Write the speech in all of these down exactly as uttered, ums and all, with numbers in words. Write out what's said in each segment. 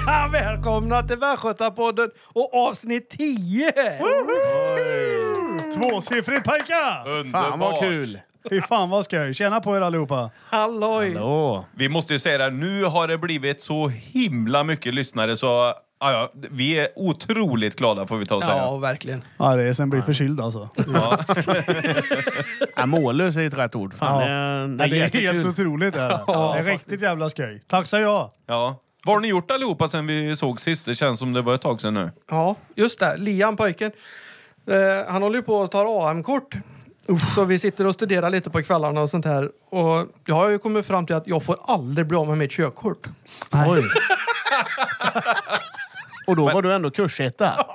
Välkomna till Västgötapodden och avsnitt tio! Tvåsiffrigt pojkar! Underbart. Fan vad kul. Fy fan vad skoj. Tjena på er allihopa. Halloj! Hallå. Vi måste ju säga det, nu har det blivit så himla mycket lyssnare så ja, ja, vi är otroligt glada får vi ta och säga. Ja, verkligen. Ja, det är sen blir förkyld alltså. Ja. Ja, mållös är ett rätt ord. Fan, Ja. det, är- det, Ja, är det är jättekul. helt otroligt. Det är, det är riktigt jävla skoj. Tack så jag. Ja. Vad har ni gjort allihopa sen vi såg sist? Det känns som det var ett tag sedan nu. Ja, just det. Liam, pojken. Eh, han håller ju på att ta A M-kort. Så vi sitter och studerar lite på kvällarna och sånt här. Och jag har ju kommit fram till att jag får aldrig bli av med mitt körkort. Oj. Och då var du ändå kursetta.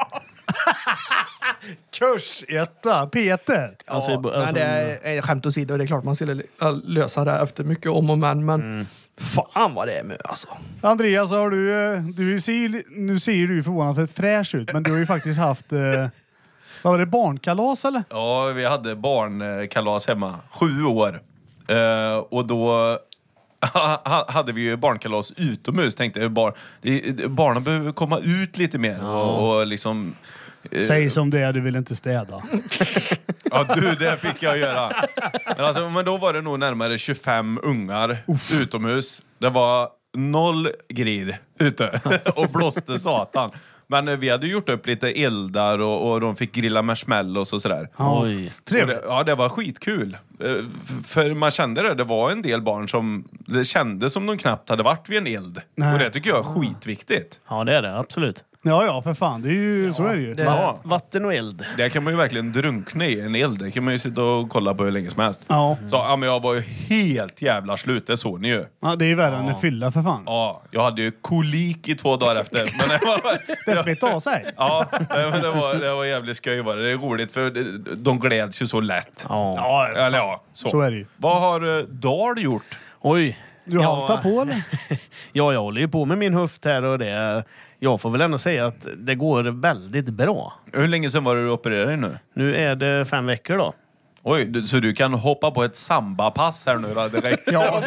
Kursetta, Peter. Alltså, Ja, alltså, men det är, är skämt åsido. Det är klart man skulle lösa det efter mycket om och men. Men Mm. fan vad det är med alltså. Andreas, har du, eh, du ser, ju- nu ser du förvånansvärt fräsch ut, men du har ju faktiskt haft, eh, vad var det, barnkalas eller? Ja, vi hade barnkalas hemma. Sju år. Eh, och då ha- hade vi ju barnkalas utomhus. Tänkte jag, bar, det- det- barnen behöver komma ut lite mer. Och, och liksom... eh, Säg som det är, du vill inte städa. Ja, du, det fick jag göra. Men, alltså, men då var det nog närmare tjugofem ungar utomhus. Det var noll grid ute och blåste satan. Men eh, vi hade gjort upp lite eldar och, och de fick grilla marshmallows och sådär. Ja. Oj. Och Trevligt. det, ja, det var skitkul. Eh, f- För man kände det, det var en del barn som... Det kändes som de knappt hade varit vid en eld. Nej. Och det tycker jag är skitviktigt. Ja, det är det. Absolut. Ja, ja, för fan. Det är ju, så är det ju. det- Ja. Vatten och eld. Det kan man ju verkligen drunkna i, en eld. Det kan man ju sitta och kolla på hur länge som helst. Ja. Så ja, men jag var ju helt jävla slut, det såg ni ju. Ja, det är värre än en fylla för fan. Ja, jag hade ju kolik i två dagar efter. Men det var, Det smittar av sig. ja, men det var, det var jävligt skoj var det. Det är roligt för det- de gläds ju så lätt. Ja. Ja, Eller ja, så. så är det ju. Vad har eh, Dahl gjort? Oj. Du Ja. haltar på eller? Ja, jag håller ju på med min höft här och det... Jag får väl ändå säga att det går väldigt bra. Hur länge sedan var det du opererade dig nu? Nu är det fem veckor då. Oj, du, så du kan hoppa på ett samba-pass här nu då, direkt? Ja.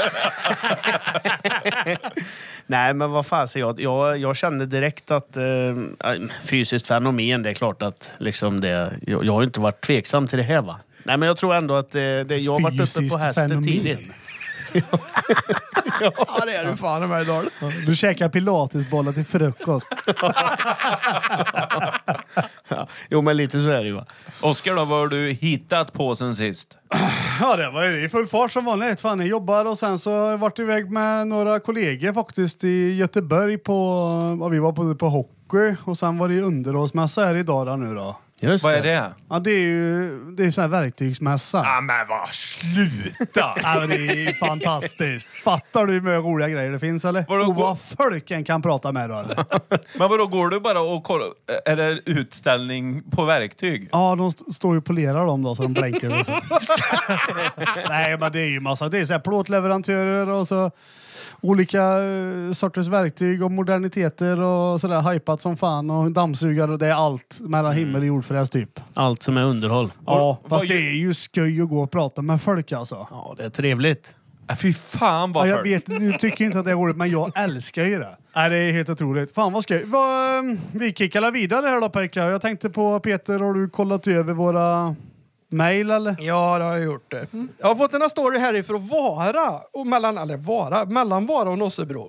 Nej, men vad fan, så jag, jag, jag kände direkt att eh, fysiskt fenomen, det är klart att liksom det, jag, jag har ju inte varit tveksam till det här va. Nej, men jag tror ändå att det, det, jag har varit uppe Fysiskt på hästen fenomen. tidigt. Ja, det är du fan med idag. Du käkar pilatesbollar till frukost. Ja, jo, men lite så är det ju va. Oskar då, vad har du hittat på sen sist? Ja, det var ju i full fart som vanligt. Fan, jag jobbar och sen så har jag varit iväg med några kollegor faktiskt i Göteborg på... Ja, vi var på, på hockey och sen var det ju underhållsmässa här idag då, nu då. Just Vad är det? Ja, det är ju det är sån här verktygsmässa. Ja, men vad sluta! Ja, men det är fantastiskt. Fattar du hur mycket roliga grejer det finns eller? Vadå, och gå- vad folken kan prata med då eller? Men vadå, går du bara och kollar? Är det utställning på verktyg? Ja, de st- står ju och polerar dem då så de blänker. Och så. Nej, men det är ju massa. Det är så här plåtleverantörer och så olika eh, sorters verktyg och moderniteter och sådär hypat som fan och dammsugare och det är allt mellan himmel och jordfräs typ. Allt som är underhåll. Ja, vad fast det är ju skoj att gå och prata med folk alltså. Ja, det är trevligt. Ja, fy fan vad Ja, jag folk. vet, du tycker inte att det är roligt, men jag älskar ju det. Nej, det är helt otroligt. Fan vad skoj. Vad, ehm, vi kickar vidare här då, Pekka. Jag tänkte på, Peter, har du kollat över våra mail eller? Ja, det har jag gjort det. Jag har fått en story härifrån Vara. Och mellan, eller Vara, mellan Vara och Nossebro.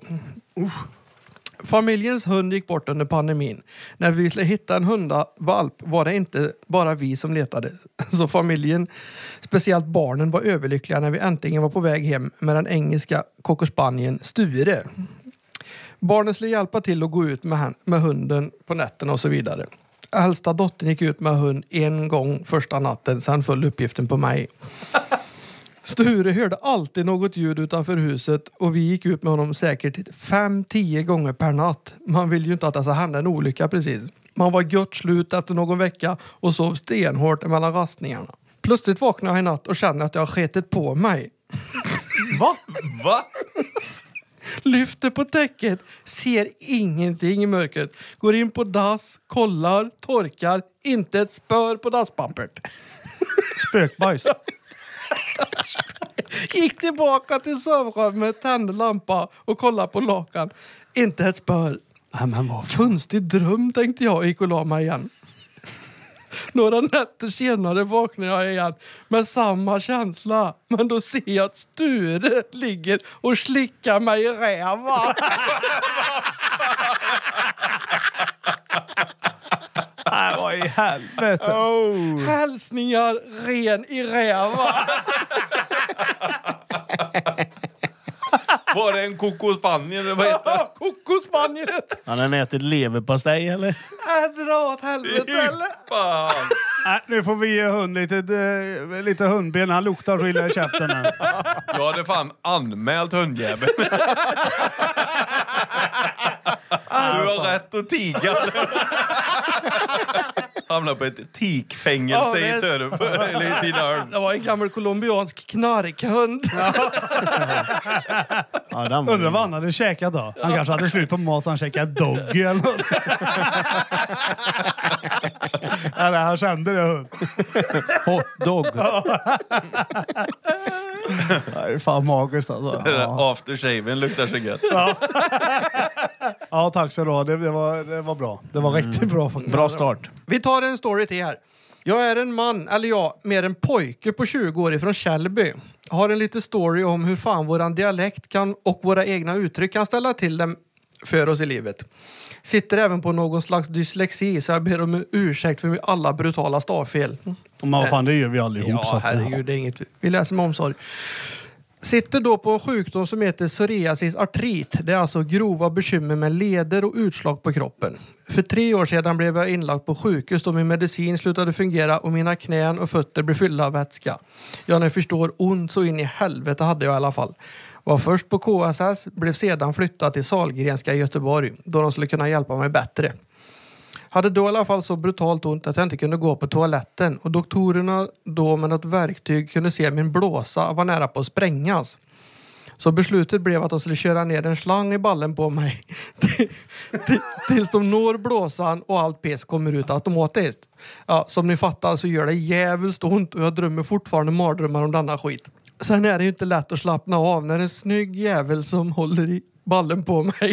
Familjens hund gick bort under pandemin. När vi skulle hitta en hundvalp var det inte bara vi som letade. Så familjen, speciellt barnen, var överlyckliga när vi äntligen var på väg hem med den engelska cockerspanieln Sture. Barnen skulle hjälpa till att gå ut med, han, med hunden på nätterna och så vidare. Äldsta dottern gick ut med hund en gång första natten, sen föll uppgiften på mig. Sture hörde alltid något ljud utanför huset och vi gick ut med honom säkert fem, tio gånger per natt. Man vill ju inte att det ska hända en olycka precis. Man var gött slut efter någon vecka och sov stenhårt mellan rastningarna. Plötsligt vaknade jag i natt och kände att jag har sketit på mig. Va? Va? Lyfter på täcket, ser ingenting i mörkret. Går in på dass, kollar, torkar, inte ett spör på dasspappret. Spökbajs. Gick tillbaka till sovrummet, tände lampa och kollade på lakan. Inte ett spör. Nej, men vad fan. Konstig dröm, tänkte jag och gick och la mig igen. Några nätter senare vaknar jag igen med samma känsla. Men då ser jag att Sture ligger och slickar mig i räva. Nej, vad i helvete. Oh. Hälsningar ren i räva. Var det en kokospanjen eller vad heter det? Kokospanjet. Han har ätit leverpastej eller? Äh, dra åt helvete eller? Fan. Nej, nu får vi ge hund lite, eh, lite hundben. Han luktar så illa i käften här. Jag hade fan anmält hundjäveln. Du har rätt att tiga. Hamnar på ett tikfängelse Ja, i Törp. Eller i Tidaholm. Det var en gammal colombiansk knarkhund. Ja, den var Undrar vad han hade käkat då. Han kanske hade slut på mat så han käkade doggy eller något. Eller han kände det hund. hotdog. Det är fan magiskt alltså. Ja, Aftershaven luktar så gött. ja tack så då. Det, det, var, det var bra. Det var riktigt bra faktiskt. Bra start. Vi tar en story till här. Jag är en man, eller ja, mer en pojke på tjugo år ifrån Källby. Har en liten story om hur fan våran dialekt kan och våra egna uttryck kan ställa till dem för oss i livet. Sitter även på någon slags dyslexi så jag ber om ursäkt för alla brutala stavfel. Men vad fan, det gör vi allihop. så Ja, att- herregud, det är inget. Vi läser med omsorg. Sitter då på en sjukdom som heter psoriasis artrit. Det är alltså grova bekymmer med leder och utslag på kroppen. För tre år sedan blev jag inlagd på sjukhus då min medicin slutade fungera och mina knän och fötter blev fyllda av vätska. Jag ni förstår, ont så in i helvete hade jag i alla fall. Var först på K S S, blev sedan flyttad till Sahlgrenska i Göteborg då de skulle kunna hjälpa mig bättre. Hade då i alla fall så brutalt ont att jag inte kunde gå på toaletten och doktorerna då med något verktyg kunde se min blåsa var nära på att sprängas. Så beslutet blev att de skulle köra ner en slang i ballen på mig till- till- tills de når blåsan och allt pes kommer ut automatiskt. Ja, som ni fattar så gör det jävligt ont och jag drömmer fortfarande mardrömmar om denna skit. Sen är det ju inte lätt att slappna av när en snygg jävel som håller i ballen på mig.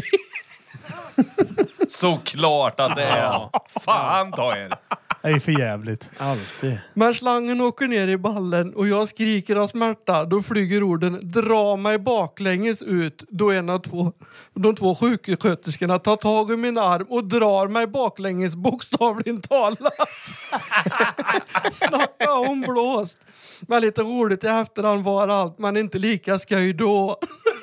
Såklart att det är. Fan ta er. Det är för jävligt. Alltid. Men slangen åker ner i ballen och jag skriker av smärta. Då flyger orden dra mig baklänges ut. Då en av två, de två sjuksköterskorna tar tag i min arm och drar mig baklänges bokstavligt talat. Snacka om blåst. Men lite roligt i efterhand var allt, men inte lika skoj då.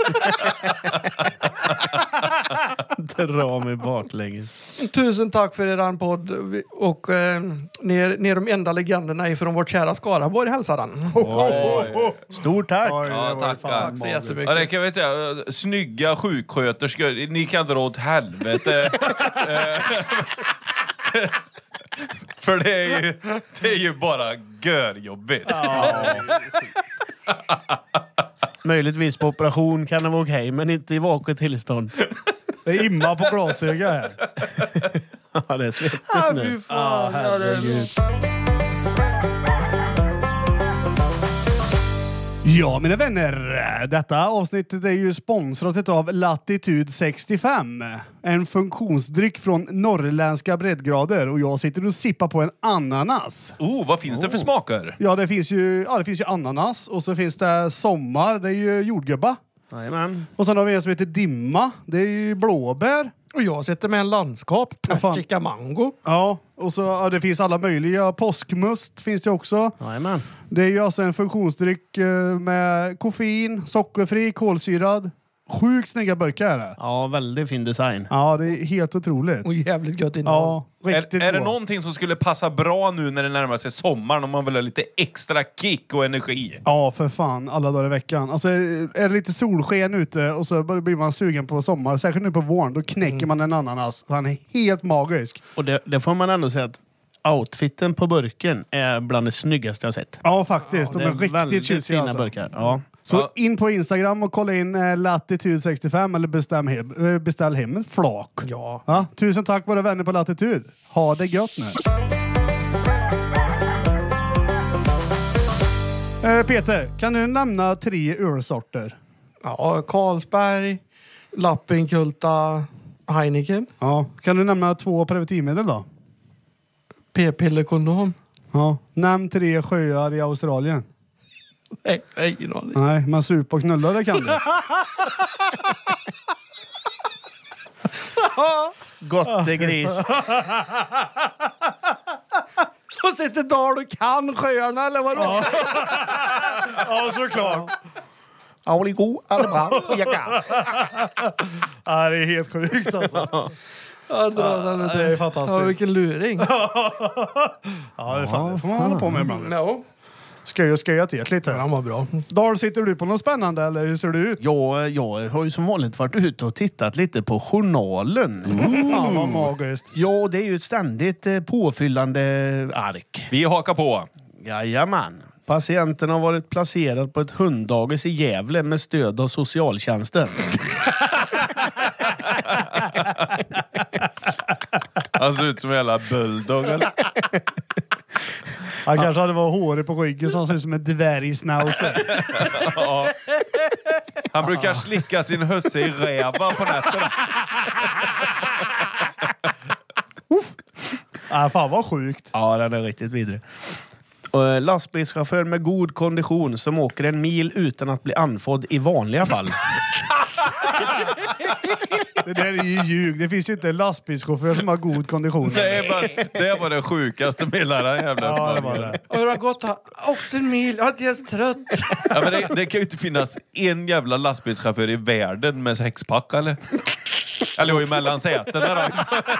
Dra mig baklänges. Tusen tack för er podd och eh, ni, är, ni är de enda legenderna ifrån vårt kära Skaraborg hälsar han. Stort tack. Oj, det Ja, var tackar. fan Tack så magiskt. jättemycket. Ja, det kan vi säga. Snygga sjuksköterskor. Ni kan dra åt helvete. För det är ju, det är ju bara görjobbigt. Möjligtvis på operation kan det vara okej, men inte i vaket tillstånd. Det är imma på glasöga här. Ja, det är svettigt Ah, nu. fy fan. Ja, det är- Ja, mina vänner. Detta avsnittet är ju sponsrat av Latitude sextiofem. En funktionsdryck från norrländska breddgrader. Och jag sitter och sippar på en ananas. Oh, vad finns det för smaker? Ja, det finns ju, ja, det finns ju ananas. Och så finns det sommar. Det är ju jordgubba. Jajamän. Och sen har vi en som heter dimma. Det är ju blåbär. Och jag sitter med en landskap. Vad fan? Persika mango. Ja, och så ja, det finns alla möjliga. Påskmust finns det också. Jajamän. Det är ju alltså en funktionsdryck eh, med koffein, sockerfri, kolsyrad. Sjukt snygga burkar är det. Ja, väldigt fin design. Ja, det är helt otroligt. Och jävligt gött innehåll. Ja, riktigt Är, är det bra. någonting som skulle passa bra nu när det närmar sig sommaren om man vill ha lite extra kick och energi? Ja, för fan. Alla dagar i veckan. Alltså, är det lite solsken ute och så blir man sugen på sommar, särskilt nu på våren, då knäcker man en ananas. Han är helt magisk. Och det, det får man ändå säga att outfiten på burken är bland det snyggaste jag sett. Ja, faktiskt. Det De är, är riktigt väldigt tjusiga. fina Alltså. burkar. Ja. Så Ja. in på Instagram och kolla in eh, Latitude sextiofem eller bestäm hem, eh, beställ hem en flak. Ja. Ja, tusen tack våra vänner på Latitude. Ha det gött nu. Eh, Peter, kan du nämna tre ölsorter? Ja, Carlsberg, Lappinkulta Heineken. Ja. Kan du nämna två preventivmedel då? P-piller kondom. Ja. Nämn tre sjöar i Australien. Nej, jag har ingen aning. Nej, man super och knullar, det kan du. Gottegris. Och sitter där du kan sjöarna eller vadå? Ja, Ja, såklart. Ja, det är god. Ja, det är bra. Jag kan. Ja, det är helt sjukt alltså. ja, dra den Det är fantastiskt. Ja, vilken luring. Ja, det, är fan, det får man hålla på med ibland. No. Ska jag sköja till lite? Han var bra. Dahl, sitter du på något spännande eller hur ser det ut? Jag, jag har ju som vanligt varit ute och tittat lite på journalen. Ja, vad magiskt. Ja, det är ju ett ständigt eh, påfyllande ark. Vi hakar på. Jajamän. Patienten har varit placerad på ett hunddagis i Gävle med stöd av socialtjänsten. Han ser ut som en jävla bulldog. Eller? Han kanske hade varit hårig på ryggen som ser ut som en dvärgsnauser. Ja. Han brukar slicka sin husse i räva på nätterna. Ja, fan vad sjukt. Ja, den är riktigt vidrig. Och lastbilschaufför med god kondition som åker en mil utan att bli andfådd i vanliga fall. Det där är ju ljug. Det finns ju inte en lastbilschaufför som har god kondition. Det, är bara, det var det sjukaste med hela den jävla Ja, det var det. Och hur har gått? Åkt en mil. Jag är inte ens trött. Ja, men det, det kan ju inte finnas en jävla lastbilschaufför i världen med sexpack, eller? Eller i mellan sätena då.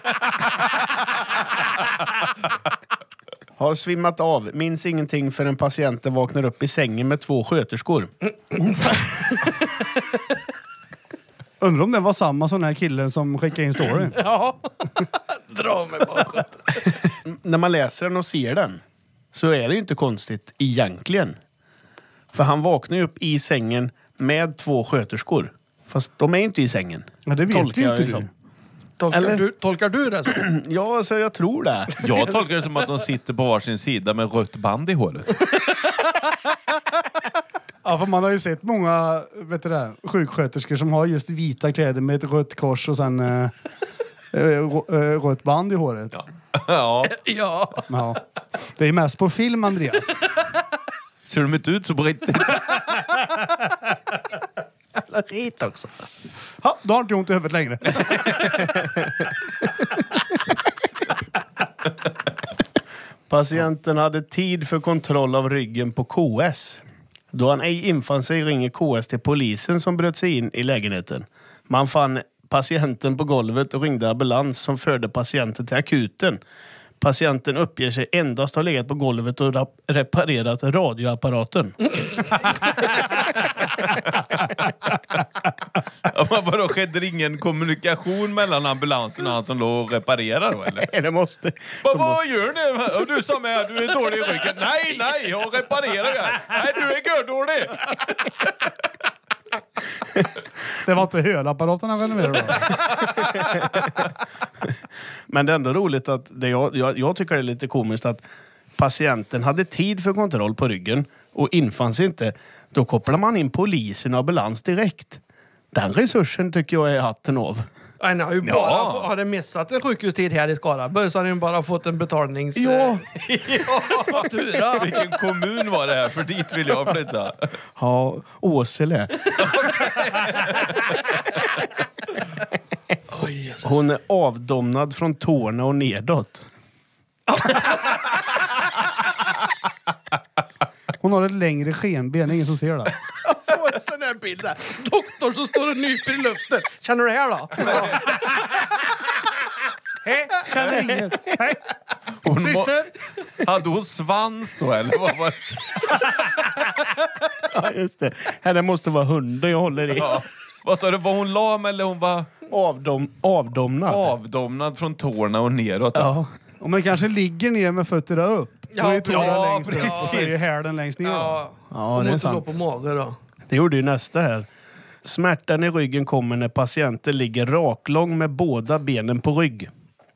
Har svimmat av. Minns ingenting förrän patienten vaknar upp i sängen med två sköterskor. Undrar om det var samma sån här killen som skickade in storyn. Ja. Dra mig bakåt. När man läser den och ser den så är det ju inte konstigt egentligen. För han vaknar ju upp i sängen med två sköterskor. Fast de är inte i sängen. Ja, det vet Tolkar ju jag inte ju du. som. Tolkar, Eller? du, tolkar du det så? Ja, alltså jag tror det. Jag tolkar det som att de sitter på varsin sida med rött band i håret. Ja, för man har ju sett många vet du det, sjuksköterskor som har just vita kläder med ett rött kors och sen äh, äh, rött band i håret. Ja. Ja. Ja. Ja. Det är mest på film, Andreas. Ser de inte ut så på riktigt? Skit också. Ja, då har inte jag ont i huvudet längre. Patienten hade tid för kontroll av ryggen på K S. Då han ej infann sig ringer K S till polisen som bröt sig in i lägenheten. Man fann patienten på golvet och ringde ambulans som förde patienten till akuten. Patienten uppger sig endast ha legat på golvet och rap- reparerat radioapparaten. Ja, men vadå, skedde ingen kommunikation mellan ambulansen och han som låg och reparerar då, eller? Nej, det måste... Vad, vad gör ni? Och du som är, du är dålig i ryggen. Nej, nej, jag reparerar det. Nej, du är gördålig. Det var inte hölapparaten han renoverade då. Men det är ändå roligt att det jag, jag, jag tycker det är lite komiskt att patienten hade tid för kontroll på ryggen och infanns inte. Då kopplar man in polisen och ambulans direkt. Den resursen tycker jag är hatten av. Nej, nej, ju bara Ja. hade missat en sjukhustid här i Skaraborg så hade han bara fått en betalnings... Ja. faktura. Vilken kommun var det här? För dit vill jag flytta. Ja, Åsele. Hon är avdomnad från tårna och nedåt. Hon har ett längre skenben, ingen som ser det. Jag får en sån här bild där. Doktor som står och nyper i luften. Känner du det här då? Ja. Hej, känner inget. Hej. Hon Syster. må- Hade hon svans då, eller? Vad var det? Ja, just det. Henne måste vara hunden jag håller i. Ja. Vad sa du? Var hon lam eller hon var Avdom, avdomnad. avdomnad från tårna och neråt? Ja. Om man kanske ligger ner med fötterna upp. Ja, då är tårna ja, längst upp och så är precis. hälen längst ner. Då. Ja, Ja, hon det är måste gå sant. på mage då. Det gjorde ju nästa här. Smärtan i ryggen kommer när patienten ligger raklång med båda benen på rygg.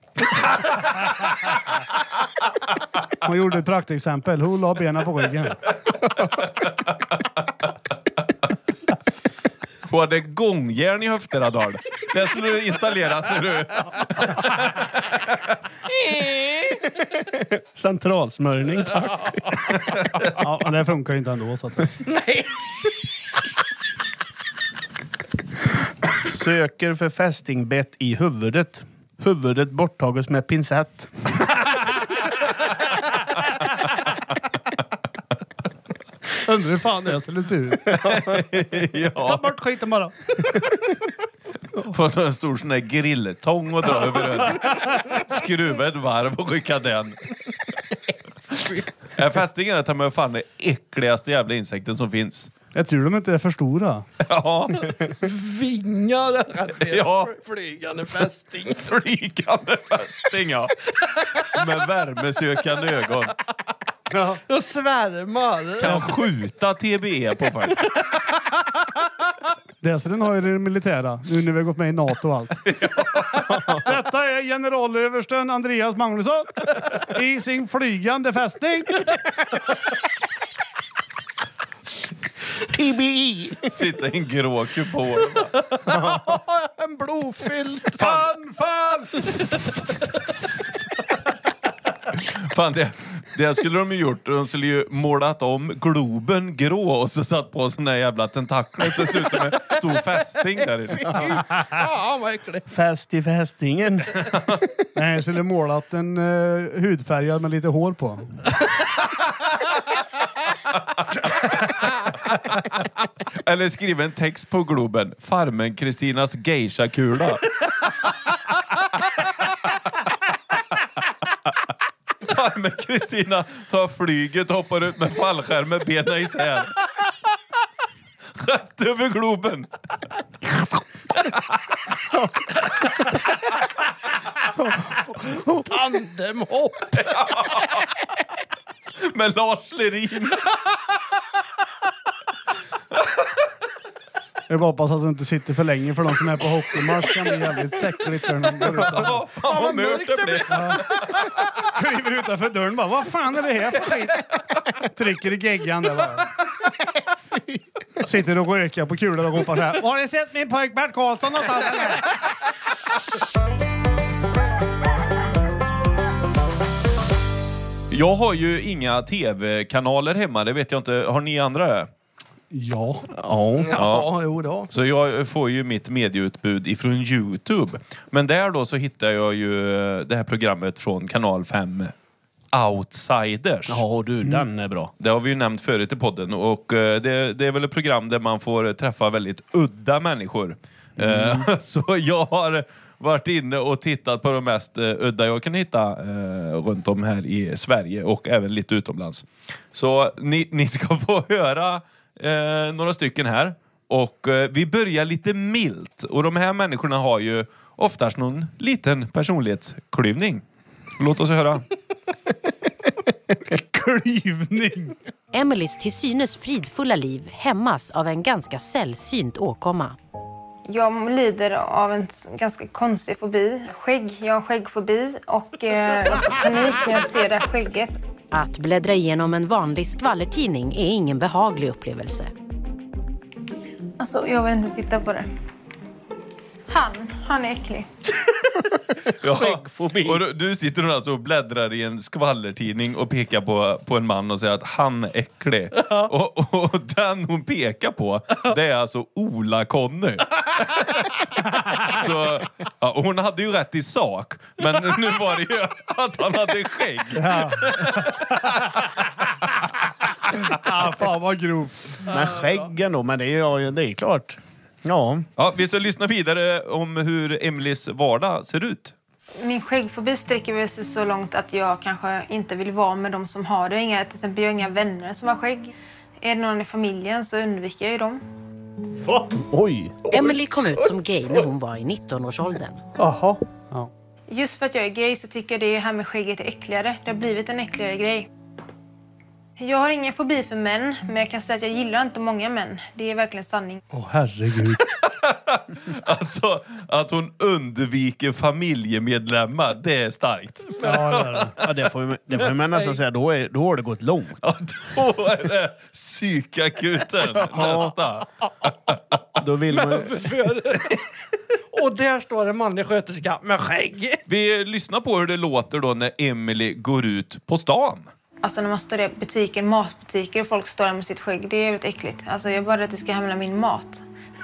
Hon gjorde ett praktexempel. Hon la benen på ryggen. Du hade gångjärn i höfterna, Dahl. Det skulle du installera när du... Centralsmörjning, tack. Ja, men det funkar ju inte ändå. Så att... Nej. Söker för fästingbett i huvudet. Huvudet borttages med pincett. Undrar hur fan det skulle se ut. Ja. Ta bort skiten bara. Få ta en stor sån där grilltång och dra över ölen. Skruva ett varv och skicka den. Jag fästingar tar med fan det äckligaste jävla insekten som finns. Jag tror de inte är för stora. Ja. Vingar. Ja. Flygande fästing. Flygande fästing, ja. Med värmesökande ögon. Ja. Jag svärmar. Kan skjuta T B E på faktiskt. Dessutom har ju det militära. Nu när vi har gått med i NATO och allt. Detta är generalöversten Andreas Magnusson. I sin flygande fästing. T B I. Sitter i en grå kupol. En blodfylld. Anfall! Fan, det, det skulle de ju gjort. De skulle ju målat om Globen grå och så satt på såna här jävla tentakler så det ser ut som en stor fästing där inne. Ja, vad äckligt. Fäst i fästingen. Nej, jag skulle målat en uh, hudfärgad med lite hår på. Eller skriva en text på Globen. Farmen Kristinas geisha-kula. Farmen Kristina tar flyget och hoppar ut med fallskärm med benen isär. Rätt över Globen. Tandemhopp. Med Lars Lerin. Jag bara hoppas att du inte sitter för länge för de som är på hockeymatch kan bli jävligt säckligt för dem. Ja, fan vad mörkt det blir. Kliver utanför dörren bara, vad fan är det här för skit? Trycker i geggan där bara. Sitter och röker på kulor och ropar så här. Har ni sett min pojk Bert Karlsson någonstans eller? Jag har ju inga tv-kanaler hemma, det vet jag inte. Har ni andra? Ja. Ja. Ja, jo då. Så jag får ju mitt medieutbud ifrån YouTube. Men där då så hittar jag ju det här programmet från kanal fem. Outsiders. Ja du, den är bra. Det har vi ju nämnt förut i podden. Och det, det är väl ett program där man får träffa väldigt udda människor. Mm. Så jag har varit inne och tittat på de mest udda jag kan hitta eh, runt om här i Sverige och även lite utomlands. Så ni, ni ska få höra eh, några stycken här. Och eh, vi börjar lite milt. Och de här människorna har ju oftast någon liten personlighetsklyvning. Låt oss höra. Klyvning. Emelies till synes fridfulla liv hämmas av en ganska sällsynt åkomma. Jag lider av en ganska konstig fobi. Skägg. Jag har skäggfobi och eh, jag får panik när jag ser det här skägget. Att bläddra igenom en vanlig skvallertidning är ingen behaglig upplevelse. Alltså, jag vill inte titta på det. Han, han är äcklig. Ja. Skäggfobi. Och du, du sitter alltså och bläddrar i en skvallertidning och pekar på, på en man och säger att han är äcklig. Och, och den hon pekar på, det är alltså Ola-Conny. Så ja, hon hade ju rätt i sak, men nu var det ju att han hade skägg. Ja. Ah, fan vad grovt. Men skäggen då, men det är ju det är klart. Ja. Ja, vi ska lyssna vidare om hur Emelies vardag ser ut. Min skäggfobi sträcker väl sig så långt att jag kanske inte vill vara med dem som har det. Inga, till exempel jag har inga vänner som har skägg. Är det någon i familjen så undviker jag ju dem. Va? Oj. Emily kom ut som gay när hon var i nittonårsåldern. Jaha. Ja. Just för att jag är gay så tycker jag det här med skägget är äckligare. Det har blivit en äckligare grej. Jag har ingen fobi för män, men jag kan säga att jag gillar inte många män. Det är verkligen sanning. Åh oh, herregud. Alltså, att hon undviker familjemedlemmar, det är starkt. Ja, det är det. Ja, det får ju, det får ju man nästan säga, då, är, då har det gått långt. Ja, då är det psykakuten nästa. Då vill man... Och där står en manlig sköterska med skägg. Vi lyssnar på hur det låter då när Emily går ut på stan. Alltså när man står i butiker, matbutiker och folk står där med sitt skägg, det är väldigt äckligt. Alltså jag är bara rädd att det ska hamna min mat.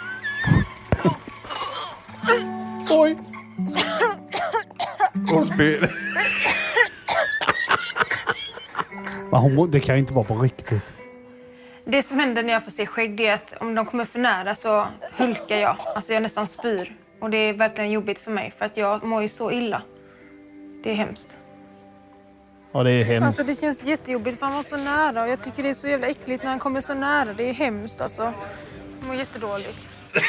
Oj. Och spel. Det kan ju inte vara på riktigt. Det som händer när jag får se skägg, det är att om de kommer för nära så hulkar jag. Alltså jag nästan spyr. Och det är verkligen jobbigt för mig, för att jag mår ju så illa. Det är hemskt. Ja, det är hemskt. Alltså det känns jättejobbigt för han var så nära. Och jag tycker det är så jävla äckligt när han kommer så nära. Det är hemskt alltså. Jag mår jättedåligt.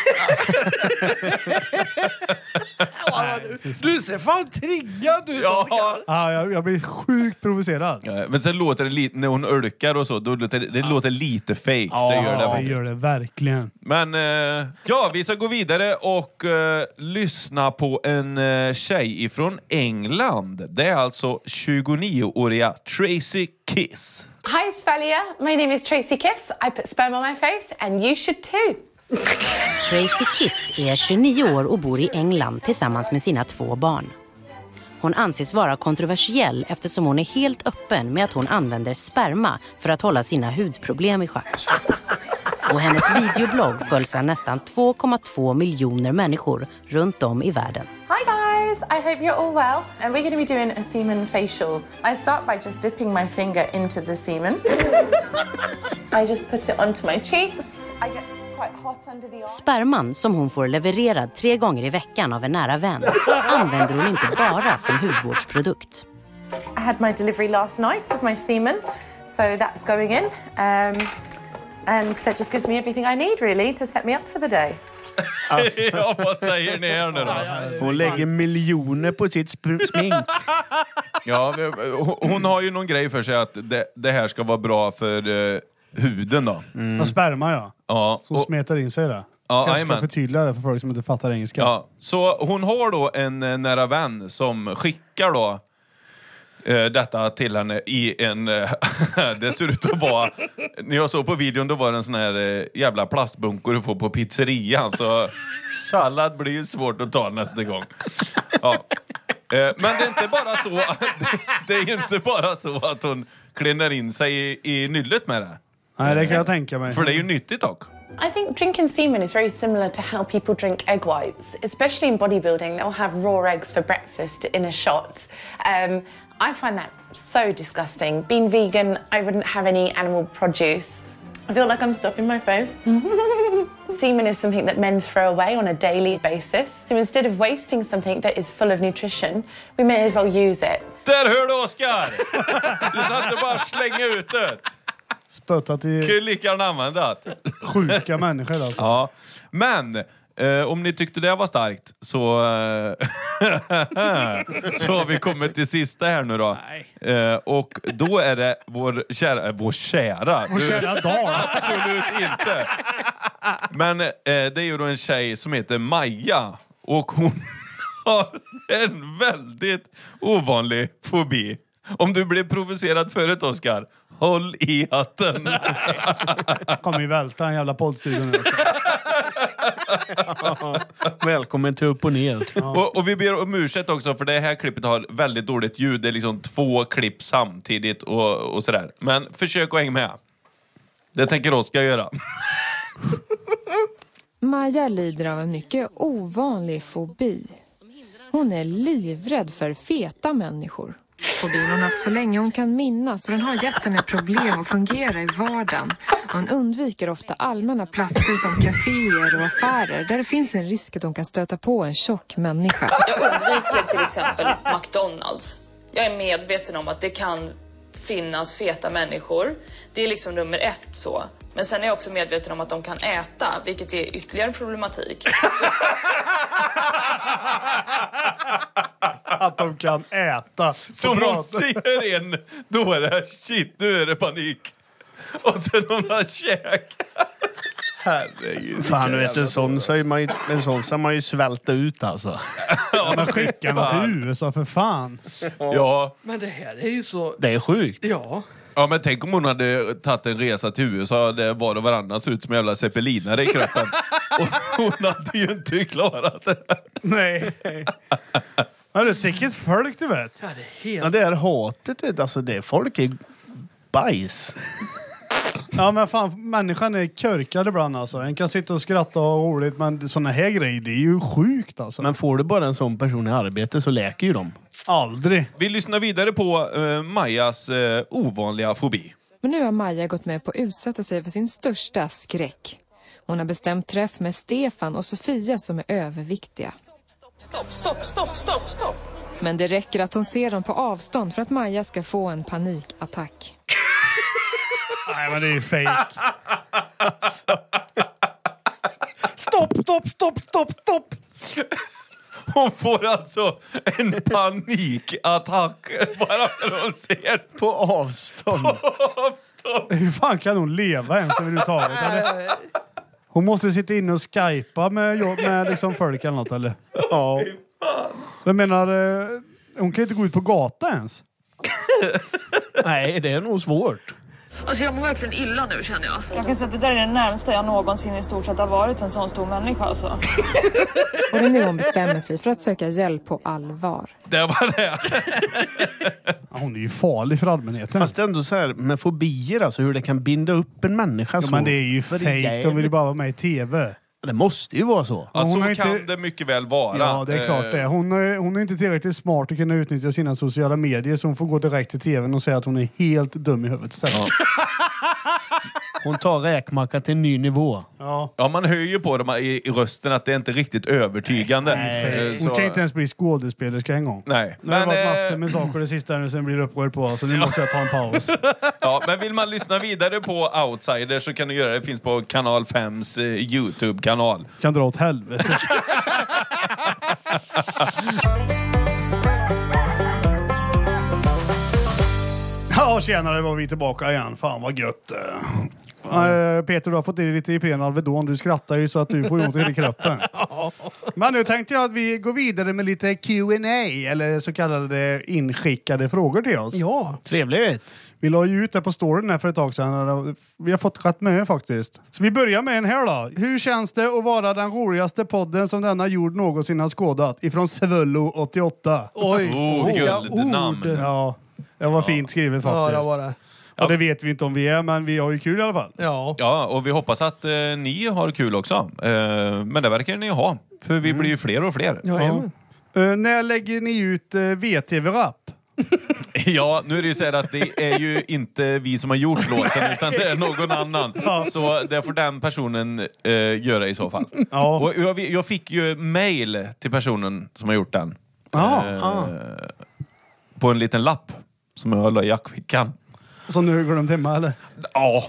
Du ser fan triggad ut. Ja. Ah, jag, jag blir sjukt provocerad. Ja, men sen låter det lite, när hon ölkar och så, då låter det, det låter lite fake. Ja, det gör det Det faktiskt. gör det verkligen. Men eh, ja, vi ska gå vidare och eh, lyssna på en eh, tjej ifrån England. Det är alltså tjugonioåriga Tracy Kiss. Hi Svalia, my name is Tracy Kiss. I put sperm on my face and you should too. Tracy Kiss är tjugonio år och bor i England tillsammans med sina två barn. Hon anses vara kontroversiell eftersom hon är helt öppen med att hon använder sperma för att hålla sina hudproblem i schack. Och hennes videoblogg följs av nästan två komma två miljoner människor runt om i världen. Hi guys, I hope you're all well. And we're going to be doing a semen facial. I start by just dipping my finger into the semen. I just put it onto my cheeks. I get quite hot under the arm. Sperman som hon får levererad tre gånger i veckan av en nära vän använder hon inte bara som hudvårdsprodukt. I had my delivery last night of my semen, so that's going in. Um, and that just gives me everything I need really to set me up for the day. Alltså. Ja, vad säger ni här nu då? Hon lägger miljoner på sitt sp- smink. Ja, hon har ju någon grej för sig att det, det här ska vara bra för uh, huden då. Mm. Och sperma, ja. Ja, Som och, smetar in sig där. ja, Kanske amen. ska förtydliga det för folk som inte fattar engelska. Ja, så hon har då en eh, nära vän som skickar då eh, detta till henne i en... Eh, det ser ut att vara... När jag såg på videon då var det en sån här eh, jävla plastbunkor du får på pizzerian. Så sallad blir ju svårt att ta nästa gång. Ja. Eh, men det är inte bara så... det, det är inte bara så att hon klinnar in sig i, i nyllet med det. Nej, det kan jag tänka mig. För det är ju nyttigt dock. I think drinking semen is very similar to how people drink egg whites, especially in bodybuilding. They'll have raw eggs for breakfast in a shot. Um, I find that so disgusting. Being vegan, I wouldn't have any animal produce. I feel like I'm stuck in my face. Semen is something that men throw away on a daily basis. So instead of wasting something that is full of nutrition, we may as well use it. Där hör du, Oskar! Du ska inte bara slänga ut det. Spöttat i Kan ju lika gärna använda det. sjuka människor alltså. Ja, men eh, om ni tyckte det var starkt så, eh, så har vi kommit till sista här nu då. Eh, och då är det vår kära, eh, vår kära. Vår kära dag. Absolut inte. Men eh, det är ju då en tjej som heter Maja och hon har en väldigt ovanlig fobi. Om du blir provocerad förut, Oskar, håll i hatten. Kommer ju välta en jävla poddstudion nu. Välkommen till upp och ner. Ja. Och, och vi ber om ursäkt också för det här klippet har väldigt dåligt ljud. Det är liksom två klipp samtidigt och, och sådär. Men försök att hänga med. Det tänker Oskar göra. Maja lider av en mycket ovanlig fobi. Hon är livrädd för feta människor. Fobin hon har haft så länge hon kan minnas och den har gett henne problem att fungera i vardagen. Hon undviker ofta allmänna platser som kaféer och affärer där det finns en risk att hon kan stöta på en tjock människa. Jag undviker till exempel McDonalds. Jag är medveten om att det kan finnas feta människor. Det är liksom nummer ett så. Men sen är jag också medveten om att de kan äta, vilket är ytterligare problematik. Att de kan äta. Så hon ser en, då är det shit, nu är det panik. Och sen hon har käk. Herregud. Fan, du vet, en sån så är man ju, en sån så man ju svälta ut alltså. Ja, men skicka något till U S A för fan. Ja. Men det här är ju så... Det är sjukt. Ja. Ja, men tänk om hon hade tagit en resa till U S A där var och varannan ser ut som en jävla zeppelinare i kroppen. Och hon hade ju inte klarat det. Nej. Ja, det är säkert folk, du vet. Ja, det är helt... Ja, det är hatet, vet. Alltså, det är folk är bajs. Ja, men fan, människan är körkad ibland alltså. En kan sitta och skratta och ha roligt, men såna här grejer, det är ju sjukt alltså. Men får du bara en sån person i arbete så läker ju de. Aldrig. Vi lyssnar vidare på uh, Majas uh, ovanliga fobi. Men nu har Maja gått med på att utsätta sig för sin största skräck. Hon har bestämt träff med Stefan och Sofia som är överviktiga. Stopp, stopp, stopp, stopp, stopp. Men det räcker att hon ser dem på avstånd för att Maja ska få en panikattack. Nej, men det är ju fake. Alltså. Stopp, stopp, stopp, stopp, stopp. Hon får alltså en panikattack bara när hon ser På avstånd. på avstånd. Hur fan kan hon leva ens överhuvudtaget? Eller? Hon måste sitta inne och skypa med, med liksom folk eller något, eller? Ja. Jag menar, eh, hon kan inte gå ut på gata ens. Nej, det är nog svårt. Alltså jag mår verkligen illa nu, känner jag. Jag kan säga att det där är det närmsta jag någonsin i stort sett har varit en sån stor människa alltså. Och det är nu hon bestämmer sig för att söka hjälp på allvar. Det var det. Ja, hon är ju farlig för allmänheten. Fast ändå så här med fobier, alltså hur det kan binda upp en människa Ja, så. men det är ju För fake. De vill ju bara vara med i tv. Det måste ju vara så. Ja, hon så har kan inte- det mycket väl vara. Ja, det är klart Eh, det. Hon är, hon är inte tillräckligt smart att kunna utnyttja sina sociala medier, så hon får gå direkt till tvn och säga att hon är helt dum i huvudet. Ja. Hon tar räkmacka till en ny nivå. Ja. Ja, man hör ju på dem i, i rösten att det är inte riktigt övertygande. Eh, Hon så- kan inte ens bli skådespelerska en gång. Nej. Det har Men, varit eh, massor med saker det sista nu, sen blir det upprörd på. Så nu måste jag ta en paus. ja, men vill man lyssna vidare på Outsider så kan du göra det. Det finns på kanal fems eh, YouTube-kanal. Kan dra åt helvete. Ja, tjenare, var vi tillbaka igen. Fan vad gött. Uh, Peter, du har fått i dig lite Ipren Alvedon. Du skrattar ju så att du får ont i hela kroppen. Men nu tänkte jag att vi går vidare med lite Q and A, eller så kallade inskickade frågor till oss. Ja. Trevligt. Vi la ju ut det på storyn här för ett tag sedan. Vi har fått rätt med faktiskt. Så vi börjar med en här då. Hur känns det att vara den roligaste podden som denna jord någonsin har skådat? Ifrån Svöllo åttioåtta. Oj, Oh, vilka guldnamn. ord. Ja, det var fint skrivet Ja, faktiskt. det var det. Och det vet vi inte om vi är, men vi har ju kul i alla fall. Ja. Ja, och vi hoppas att eh, ni har kul också. Eh, men det verkar ni ha. För vi blir ju fler och fler. Ja, ja. Uh, när lägger ni ut uh, V T V-rap? Ja, nu är det ju så här att det är ju inte vi som har gjort låten utan det är någon annan. Så det får den personen eh, göra i så fall. Ja. Och jag, jag fick ju mail till personen som har gjort den. Ja. Eh, på en liten lapp som jag la i jackfickan. Så nu går de hemma, eller? Ja.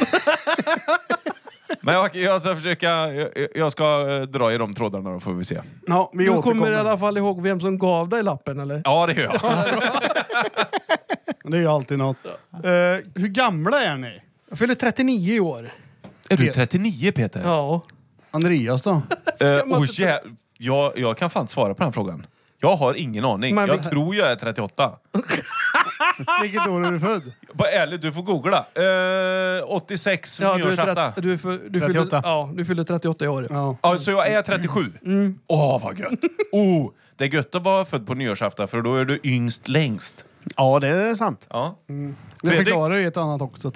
Men jag, jag ska försöka, jag, jag ska eh, dra i de trådarna, då får vi se. Ja, vi Du återkommer. kommer i alla fall ihåg vem som gav dig lappen, eller? Ja, det gör jag. Det är ju alltid något. Uh, hur gamla är ni? Jag fyller trettionio i år. Är du trettionio, Peter? Ja. Andreas då? Uh, oh, yeah. jag, jag kan fan svara på den frågan. Jag har ingen aning. Men jag vi- tror jag är trettioåtta. Vilket år är du född? Bara ärligt, du får googla. Uh, åttiosex, Ja, du, är nyårsafton. trett- du, är för, du, trettioåtta. fyller, ja, du fyller trettioåtta i år. Ja. Ja, så jag är trettiosju. Åh, vad gött. Oh, det är gött att vara född på nyårsafton för då är du yngst längst. Ja, det är sant. Ja. Det Fredrik? förklarar ju ett annat också.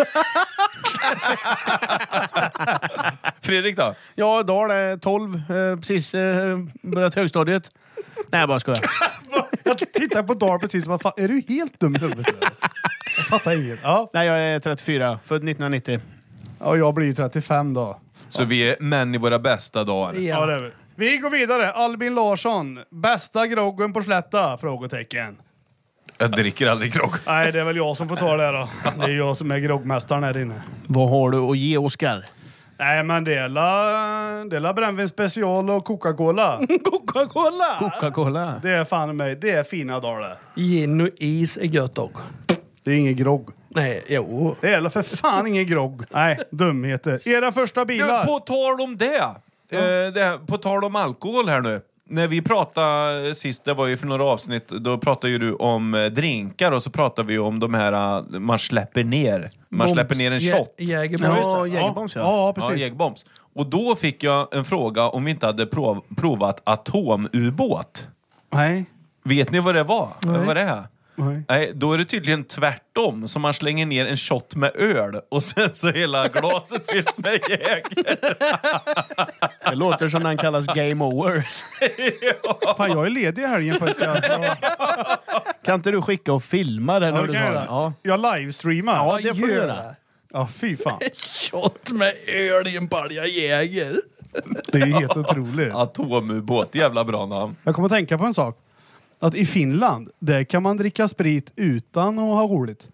Fredrik då? Ja, idag är det tolv. Eh, precis eh, börjat högstadiet. Nej, jag bara skojar. Jag tittar på Dar precis som att fan, är du helt dum i huvudet? Jag fattar inget. Ja. Nej, jag är trettiofyra. Född nittonhundranittio. Ja, jag blir ju trettiofem då. Så vi är män i våra bästa dagar. Ja, det är vi. Vi går vidare. Albin Larsson. Bästa groggen på Slätta? Frågetecken. Jag dricker aldrig grogg. Nej, det är väl jag som får ta det då. Det är jag som är groggmästaren här inne. Vad har du att ge, Oskar? Nej, men det är la, det är la brännvin special och Coca-Cola. Coca-Cola! Coca-Cola. Det är fan mig, det är fina dagar. Gin och is är gött dock. Det är ingen grogg. Nej, jo. Det är la för fan ingen grogg. Nej, dumheter. Era första Du, bilar. på tal om det. Eh, det här, på tal om alkohol här nu. när vi pratade sist, det var ju för några avsnitt, då pratade ju du om drinkar och så pratade vi om de här man släpper ner. Man Bombs. släpper ner en Jä- shot. Jägerbombs. Ja, Jägerbombs, ja. Ja, Ja, precis. jägerbombs. Och då fick jag en fråga om vi inte hade prov, provat atomubåt. Nej. Vet ni vad det var? Vad var det här? Nej. Nej, då är det tydligen tvärtom. Så man slänger ner en shot med öl och sen så hela glaset fyllt med jäger. Det låter som den kallas game over. Fan, jag är ledig i helgen för att jag... Kan inte du skicka och filma den? Ja, när det du kan jag har göra. den? Ja. Jag livestreamar. Ja, det får du göra. Ja, fy fan. Shot med öl i en balja jäger. Det är helt otroligt. Atomubåt, jävla bra namn. Jag kommer att tänka på en sak. Att i Finland, där kan man dricka sprit utan att ha roligt.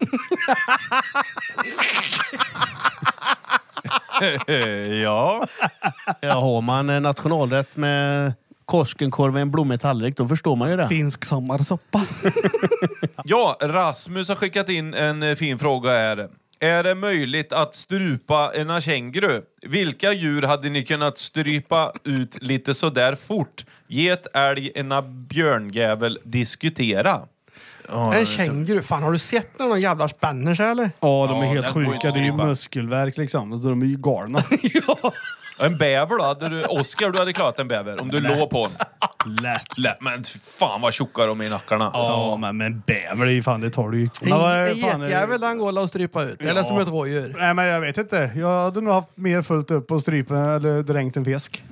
Ja. Ja, har man en nationalrätt med Koskenkorv och en blommig tallrik, då förstår man ju det. Finsk sommarsoppa. Ja, Rasmus har skickat in en eh, fin fråga här. Är det möjligt att strypa en känguru? Vilka djur hade ni kunnat strypa ut lite sådär fort? Get, älg, en björnjävel, diskutera. En känguru. Fan, har du sett när någon jävla spänner sig eller? Ja, de är Ja, helt den går inte sjuka. Det är ju strypa. muskelverk liksom. Så de är ju galna. En bäver då? Hade du, Oscar, du hade klarat en bäver. Om du låg på en. Lätt. Lätt. Men fan vad tjockar de är i nackarna. Ja, men, men bäver, det är ju fan, det tar du ju. Men En vad en fan är det? getjävel han går att strypa ut. Eller Ja. som ett rådjur. Nej, men jag vet inte. Jag hade nog haft mer fullt upp och strypa eller dränkt en fisk.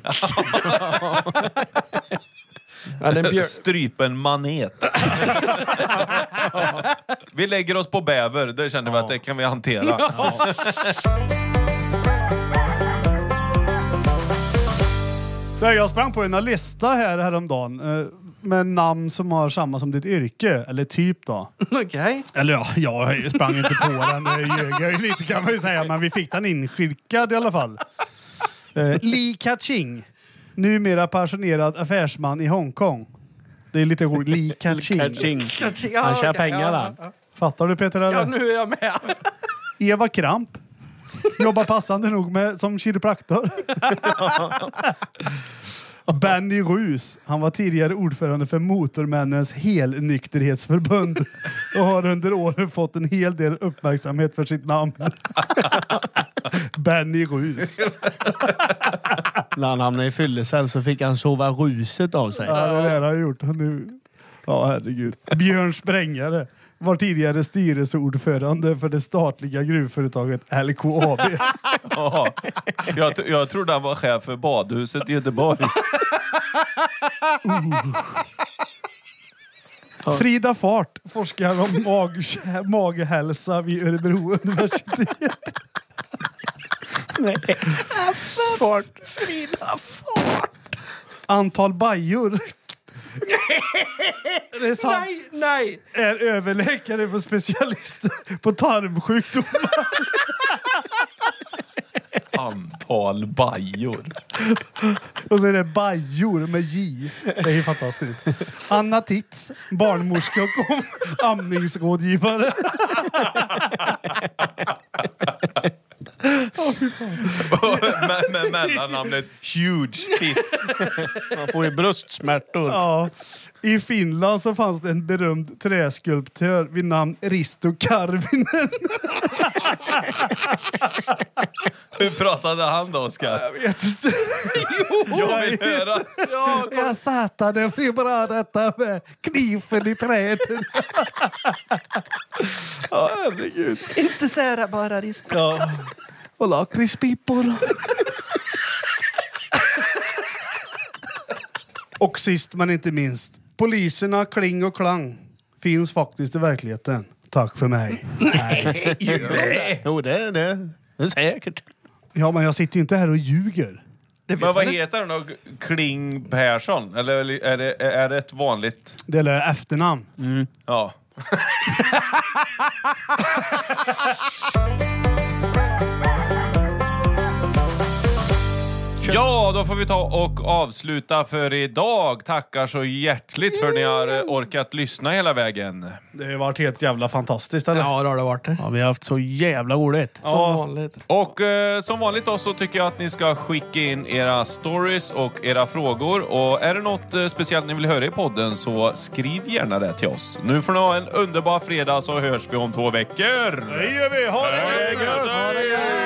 Eller en björn. Strypen manet. Vi lägger oss på bäver. Det känner vi att det kan vi hantera. Nej, jag sprang på en lista här häromdagen eh, med namn som har samma som ditt yrke. Eller typ då. Okej. Eller ja, jag sprang inte på den. Det ljög jag ju lite kan man ju säga. Men vi fick den inskickad i alla fall. Eh, Li Ka-ching. Numera pensionerad affärsman i Hongkong. Det är lite roligt. Li Ka-ching. Catching. Ja, Han tjänar okej, pengar ja, där. Fattar du Peter eller? Ja, nu är jag med. Eva Kramp. Jobbar passande nog med, som kiropraktor. Benny Rus. Han var tidigare ordförande för Motormännens helnykterhetsförbund och har under åren fått en hel del uppmärksamhet för sitt namn. Benny Rus. När han hamnade i fyllecell så fick han sova ruset av sig. Ja, det där har jag gjort. Nu. Ja, herregud. Björn Sprängare var tidigare styrelseordförande för det statliga gruvföretaget L K A B. Ja. Jag, t- jag trodde han var chef för badhuset i Göteborg. Frida Fart forskar om mag maghälsa vid Örebro universitet. Nej. Fart. Frida Fart. Antal bajor. Det är sant. Nej, nej. Är överläkare för specialister på tarmsjukdomar. Antal bajor. Och så är det bajor med J. Det är ju fantastiskt. Anna Titz, barnmorska och amningsrådgivare. med, med mellannamnet Huge Tits. Man får ju bröstsmärtor. Ja. I Finland så fanns det en berömd träskulptör vid namn Risto Karvinen. Hur pratade han då, Oskar? Jag vet inte. Jag vill höra. Ja, jag satan, det blir bra detta med kniven i trädet. Ja, herregud. Inte sära bara risp. Ja. Och lakritspipor. Och sist men inte minst. Poliserna Kling och Klang finns faktiskt i verkligheten. Tack för mig. Nej, gör det? Jo, det, det, det är säkert. Ja, men jag sitter ju inte här och ljuger. Det vet Men vad man heter han då? Kling Persson? Eller är det, är det ett vanligt... Det är efternamn. Ja. Ja, då får vi ta och avsluta för idag. Tackar så hjärtligt för att ni har orkat lyssna hela vägen. Det har varit helt jävla fantastiskt, eller? Ja, det har det varit det. Ja, vi har haft så jävla roligt. Som ja. vanligt. Och eh, som vanligt då så tycker jag att ni ska skicka in era stories och era frågor. Och är det något eh, speciellt ni vill höra i podden så skriv gärna det till oss. Nu får ni ha en underbar fredag så hörs vi om två veckor. Det gör vi. Ha det gött!